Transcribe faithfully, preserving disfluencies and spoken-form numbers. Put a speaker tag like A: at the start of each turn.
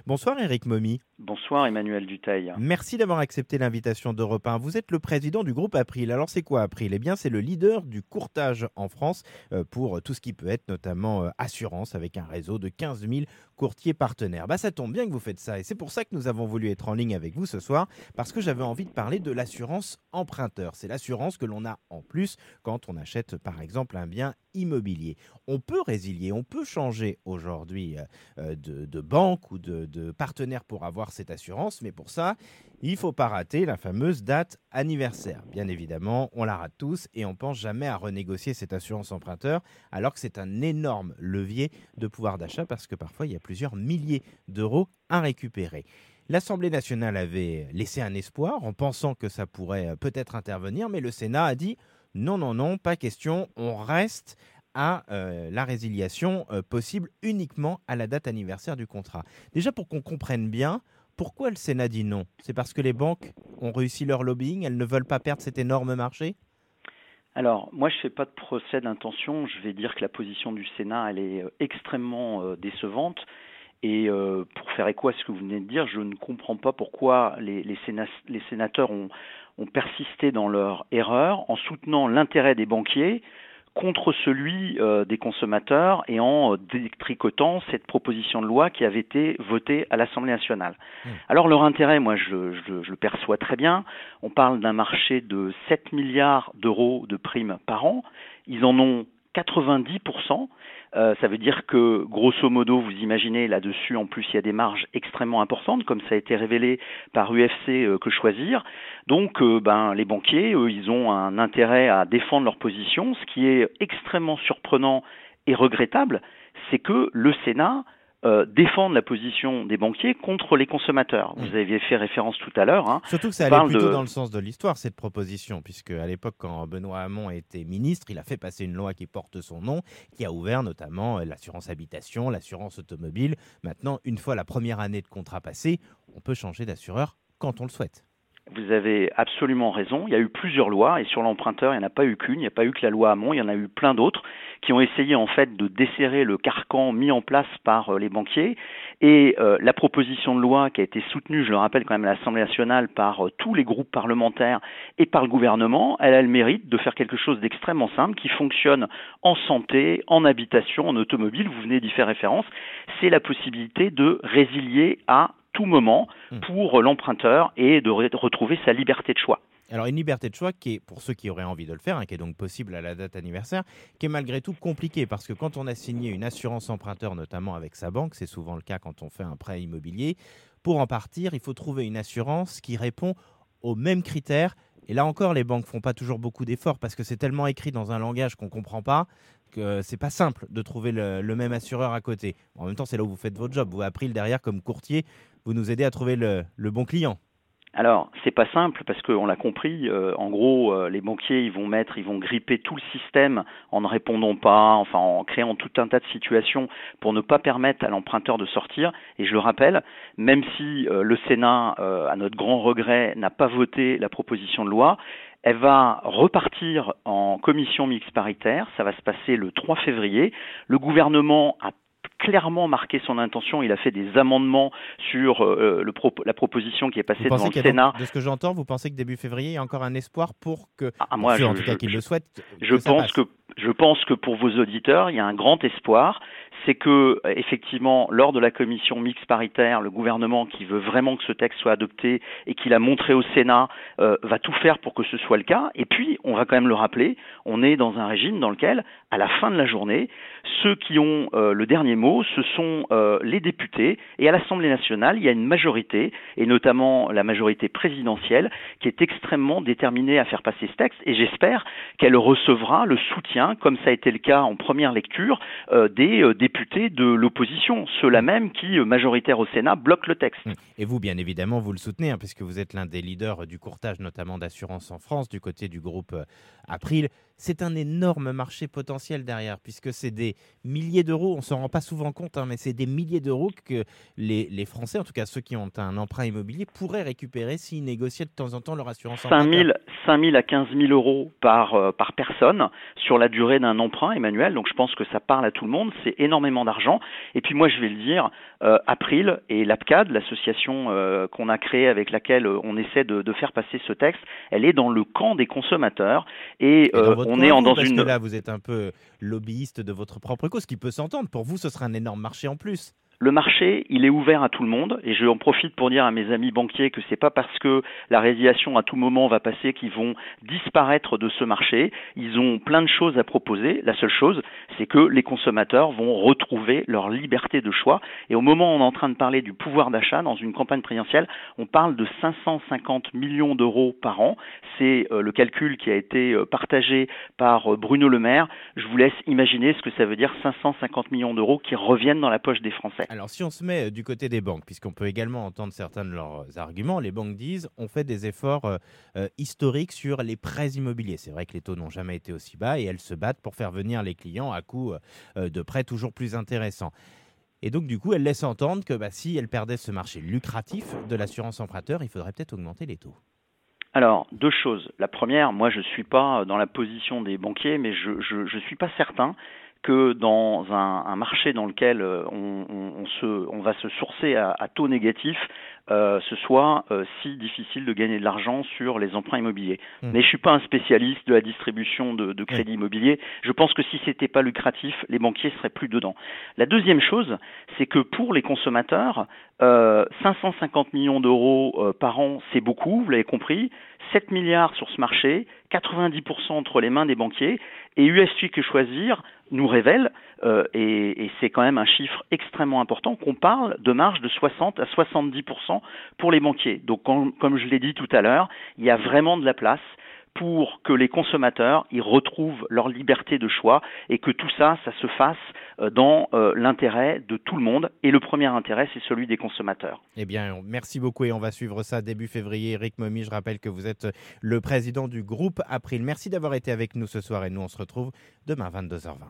A: Bonsoir Éric Momy.
B: Bonsoir Emmanuel Dutheil.
A: Merci d'avoir accepté l'invitation d'Europe un. Vous êtes le président du groupe April. Alors c'est quoi April ? Eh bien c'est le leader du courtage en France euh, pour tout ce qui peut être notamment euh, assurance avec un réseau de quinze mille courtiers partenaires. Bah ça tombe bien que vous faites ça et c'est pour ça que nous avons voulu être en ligne avec vous ce soir parce que j'avais envie de parler de l'assurance emprunteur. C'est l'assurance que l'on a en plus quand on achète par exemple un bien immobilier. On peut résilier, on peut changer aujourd'hui euh, de, de banque ou de, de partenaire pour avoir cette assurance, mais pour ça, il ne faut pas rater la fameuse date anniversaire. Bien évidemment, on la rate tous et on ne pense jamais à renégocier cette assurance emprunteur, alors que c'est un énorme levier de pouvoir d'achat parce que parfois, il y a plusieurs milliers d'euros à récupérer. L'Assemblée nationale avait laissé un espoir en pensant que ça pourrait peut-être intervenir, mais le Sénat a dit non, non, non, pas question, on reste à euh, la résiliation euh, possible uniquement à la date anniversaire du contrat. Déjà, pour qu'on comprenne bien, pourquoi le Sénat dit non ? C'est parce que les banques ont réussi leur lobbying, elles ne veulent pas perdre cet énorme marché ?
B: Alors, moi, je ne fais pas de procès d'intention. Je vais dire que la position du Sénat, elle est extrêmement euh, décevante. Et euh, pour faire écho à ce que vous venez de dire, je ne comprends pas pourquoi les, les, sénat, les sénateurs ont, ont persisté dans leur erreur en soutenant l'intérêt des banquiers contre celui euh, des consommateurs et en euh, détricotant cette proposition de loi qui avait été votée à l'Assemblée nationale. Mmh. Alors leur intérêt, moi je, je, je le perçois très bien. On parle d'un marché de sept milliards d'euros de primes par an. Ils en ont quatre-vingt-dix pour cent. Euh, ça veut dire que, grosso modo, vous imaginez, là-dessus, en plus, il y a des marges extrêmement importantes, comme ça a été révélé par U F C euh, Que Choisir. Donc, euh, ben, les banquiers, eux, ils ont un intérêt à défendre leur position. Ce qui est extrêmement surprenant et regrettable, c'est que le Sénat Euh, défendre la position des banquiers contre les consommateurs. Vous aviez fait référence tout à l'heure. Hein.
A: Surtout que ça allait plutôt de... dans le sens de l'histoire, cette proposition, puisque à l'époque, quand Benoît Hamon était ministre, il a fait passer une loi qui porte son nom, qui a ouvert notamment l'assurance habitation, l'assurance automobile. Maintenant, une fois la première année de contrat passée, on peut changer d'assureur quand on le souhaite.
B: Vous avez absolument raison. Il y a eu plusieurs lois et sur l'emprunteur, il n'y en a pas eu qu'une. Il n'y a pas eu que la loi Hamon, il y en a eu plein d'autres qui ont essayé en fait de desserrer le carcan mis en place par euh, les banquiers. Et euh, la proposition de loi qui a été soutenue, je le rappelle quand même à l'Assemblée nationale, par euh, tous les groupes parlementaires et par le gouvernement, elle a le mérite de faire quelque chose d'extrêmement simple qui fonctionne en santé, en habitation, en automobile. Vous venez d'y faire référence. C'est la possibilité de résilier à tout moment pour l'emprunteur et de re- retrouver sa liberté de choix.
A: Alors une liberté de choix qui est, pour ceux qui auraient envie de le faire, hein, qui est donc possible à la date anniversaire, qui est malgré tout compliquée parce que quand on a signé une assurance emprunteur, notamment avec sa banque, c'est souvent le cas quand on fait un prêt immobilier, pour en partir, il faut trouver une assurance qui répond aux mêmes critères. Et là encore, les banques font pas toujours beaucoup d'efforts parce que c'est tellement écrit dans un langage qu'on comprend pas que c'est pas simple de trouver le, le même assureur à côté. En même temps, c'est là où vous faites votre job. Vous avez appris le derrière comme courtier, vous nous aidez à trouver le, le bon client.
B: Alors, c'est pas simple parce qu'on l'a compris. Euh, en gros, euh, les banquiers, ils vont mettre, ils vont gripper tout le système en ne répondant pas, enfin en créant tout un tas de situations pour ne pas permettre à l'emprunteur de sortir. Et je le rappelle, même si euh, le Sénat, euh, à notre grand regret, n'a pas voté la proposition de loi, elle va repartir en commission mixte paritaire. Ça va se passer le trois février. Le gouvernement a clairement marqué son intention. Il a fait des amendements sur euh, le pro- la proposition qui est passée devant le Sénat.
A: Donc, de ce que j'entends, vous pensez que début février, il y a encore un espoir pour que,
B: ah, moi,
A: pour ceux,
B: je,
A: en tout cas
B: je,
A: qu'ils
B: je,
A: le souhaitent,
B: je
A: que ça
B: pense
A: passe.
B: que je pense que pour vos auditeurs, il y a un grand espoir. C'est que, effectivement, lors de la commission mixte paritaire, le gouvernement qui veut vraiment que ce texte soit adopté et qui l'a montré au Sénat euh, va tout faire pour que ce soit le cas. Et puis, on va quand même le rappeler, on est dans un régime dans lequel, à la fin de la journée, ceux qui ont euh, le dernier mot, ce sont euh, les députés. Et à l'Assemblée nationale, il y a une majorité, et notamment la majorité présidentielle, qui est extrêmement déterminée à faire passer ce texte. Et j'espère qu'elle recevra le soutien, comme ça a été le cas en première lecture, euh, des euh, députés de l'opposition, ceux-là même qui, euh, majoritaires au Sénat, bloquent le texte.
A: Et vous, bien évidemment, vous le soutenez, hein, puisque vous êtes l'un des leaders du courtage, notamment d'assurance en France, du côté du groupe euh, April. c'est un énorme marché potentiel derrière, puisque c'est des milliers d'euros, on s'en rend pas souvent compte, hein, mais c'est des milliers d'euros que les, les Français, en tout cas ceux qui ont un emprunt immobilier, pourraient récupérer s'ils négociaient de temps en temps leur assurance emprunteur.
B: cinq mille à quinze mille euros par, euh, par personne sur la durée d'un emprunt, Emmanuel. Donc je pense que ça parle à tout le monde. C'est énormément d'argent. Et puis moi, je vais le dire, euh, April et l'APCAD, l'association euh, qu'on a créée avec laquelle on essaie de, de faire passer ce texte, elle est dans le camp des consommateurs. Et,
A: Et dans
B: euh,
A: votre
B: on
A: coin,
B: est en,
A: vous,
B: dans
A: parce
B: une...
A: que là, vous êtes un peu lobbyiste de votre propre cause, ce qui peut s'entendre. Pour vous, ce sera un énorme marché en plus.
B: Le marché, il est ouvert à tout le monde et je en profite pour dire à mes amis banquiers que c'est pas parce que la résiliation à tout moment va passer qu'ils vont disparaître de ce marché. Ils ont plein de choses à proposer. La seule chose, c'est que les consommateurs vont retrouver leur liberté de choix. Et au moment où on est en train de parler du pouvoir d'achat dans une campagne présidentielle, on parle de cinq cent cinquante millions d'euros par an. C'est euh, le calcul qui a été euh, partagé par euh, Bruno Le Maire. Je vous laisse imaginer ce que ça veut dire cinq cent cinquante millions d'euros qui reviennent dans la poche des Français.
A: Alors, si on se met du côté des banques, puisqu'on peut également entendre certains de leurs arguments, les banques disent on fait des efforts euh, euh, historiques sur les prêts immobiliers. C'est vrai que les taux n'ont jamais été aussi bas et elles se battent pour faire venir les clients à coût euh, de prêts toujours plus intéressants. Et donc, du coup, elles laissent entendre que bah, si elles perdaient ce marché lucratif de l'assurance emprunteur, il faudrait peut-être augmenter les taux.
B: Alors, deux choses. La première, moi, je ne suis pas dans la position des banquiers, mais je ne suis pas certain que dans un, un marché dans lequel on, on, on, se, on va se sourcer à, à taux négatif, euh, ce soit euh, si difficile de gagner de l'argent sur les emprunts immobiliers. Mmh. Mais je ne suis pas un spécialiste de la distribution de, de crédits mmh. immobiliers. Je pense que si ce n'était pas lucratif, les banquiers seraient plus dedans. La deuxième chose, c'est que pour les consommateurs, euh, cinq cent cinquante millions d'euros euh, par an, c'est beaucoup, vous l'avez compris, sept milliards sur ce marché, quatre-vingt-dix pour cent entre les mains des banquiers, et U S J Que Choisir nous révèle, euh, et, et c'est quand même un chiffre extrêmement important, qu'on parle de marge de soixante à soixante-dix pour cent pour les banquiers. Donc, quand, comme je l'ai dit tout à l'heure, il y a vraiment de la place pour que les consommateurs y retrouvent leur liberté de choix et que tout ça, ça se fasse dans euh, l'intérêt de tout le monde. Et le premier intérêt, c'est celui des consommateurs.
A: Eh bien, merci beaucoup et on va suivre ça début février. Éric Mommy, je rappelle que vous êtes le président du groupe April. Merci d'avoir été avec nous ce soir et nous, on se retrouve demain vingt-deux heures vingt.